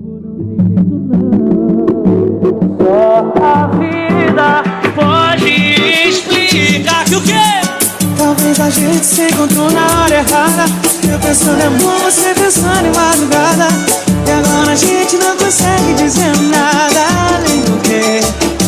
Só a vida pode explicar que o quê? Talvez a gente se encontrou na hora errada. Eu pensando em amor, você pensando em madrugada. E agora a gente não consegue dizer nada além do que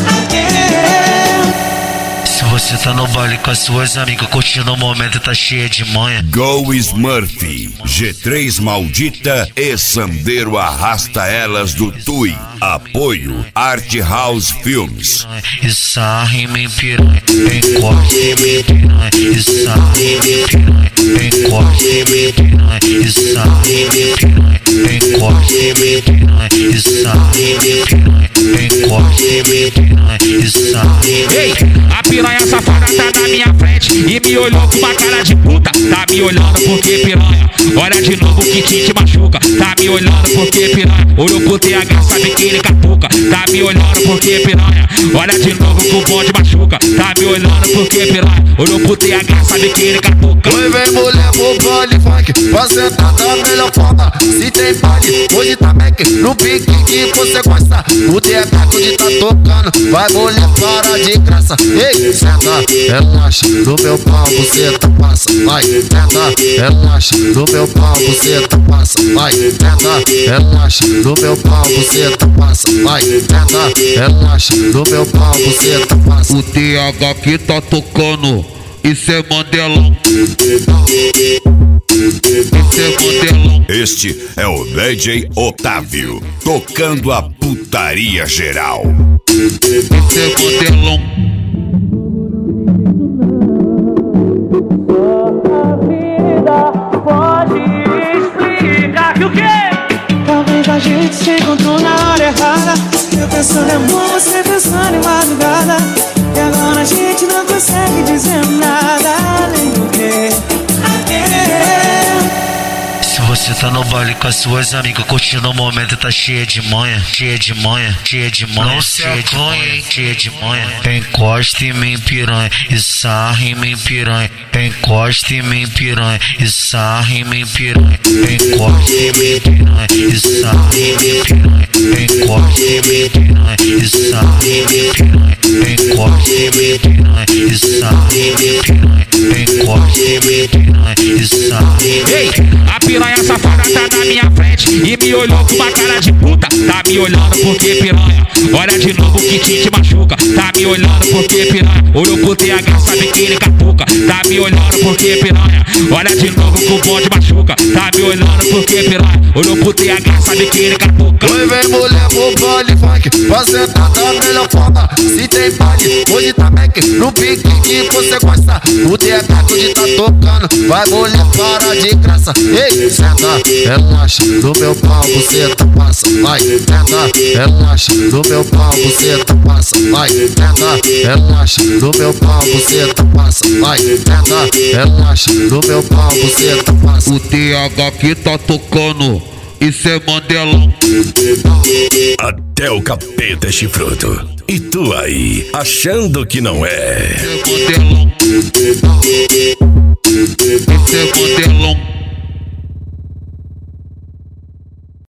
Se você tá no baile com as suas amigas, curtindo o momento e tá cheia de manha. Go Smurfy, G3 Maldita e Sandero Arrasta Elas do Tui. Apoio Art House Filmes. Isso rima em piranha, encosta em mim piranha. Isso rima em piranha, encosta em mim piranha. Isso rima em piranha, encosta em mim piranha. Isso rima em piranha, encosta em mim piranha. Isso rima. Ei, a piranha safada tá na minha frente e me olhou com uma cara de puta. Tá me olhando porque piranha, olha de novo que te machuca. Tá me olhando porque piranha, olhou pro TH, sabe que ele capuca. Tá me olhando porque piranha, olha de novo que o bonde machuca. Tá me olhando porque piranha, olhou pro TH, sabe que ele capuca. Oi, vem mulher pro baile funk, pra sentar da melhor forma. Se tem baile, hoje tá Mac, no pique que você gosta. O TH onde tá tocando, vai mulher para de graça. Ei, senta, relaxa, no meu pau você tá passa. Vai, senta, relaxa, no meu pau você tá passa. Vai, senta, relaxa, no meu pau você tá passa. Vai, senta, relaxa, no meu pau você tá passa. O TH que tá tocando, isso é Mandelão. Isso é Mandelão. Este é o DJ Otávio, tocando a putaria geral. Isso é Mandelão. A vida pode explicar que o quê? talvez a gente se encontrou na hora errada. Eu pensando em amor, você pensando em madrugada. E agora a gente não consegue dizer nada além do que Se você tá no baile com as suas amigas, curtindo o momento e tá cheia de manha, cheia de manha, cheia de manha, cheia de manha, cheia de manha. Encosta em mim piranha, isso rima em piranha. Encosta em mim piranha, isso rima em piranha. Encosta em mim piranha, isso rima em piranha. Encosta em mim piranha, isso rima em piranha. Encosta em mim piranha, isso rima em piranha. Encosta em mim piranha, isso rima. Ei, a piranha safada tá na minha frente e me olhou com uma cara de puta. Tá me olhando porque piranha, olha de novo que te machuca. Tá me olhando porque piranha, olhou pro TH, sabe que ele capuca. Tá me olhando porque piranha, olha de novo que o bonde machuca. Tá me olhando porque piranha, olhou pro TH, sabe que ele capuca. Oi, vem mulher pro baile funk, pra sentar da melhor forma. Se tem baile, hoje tá Mac, no pique que você gosta. O TH onde tá tocando, vai mulher para de graça. Ei, senta, relaxa, no meu pau você tá passa. Vai, senta, relaxa, no meu pau você tá passa. Vai, senta, relaxa, no meu pau você tá passa. Vai, senta, relaxa, no meu pau você tá passa. O TH que tá tocando, isso é Mandelão. Até o capeta é chifrudo. E tu aí, achando que não é? Isso é Mandelão. Isso é Mandelão.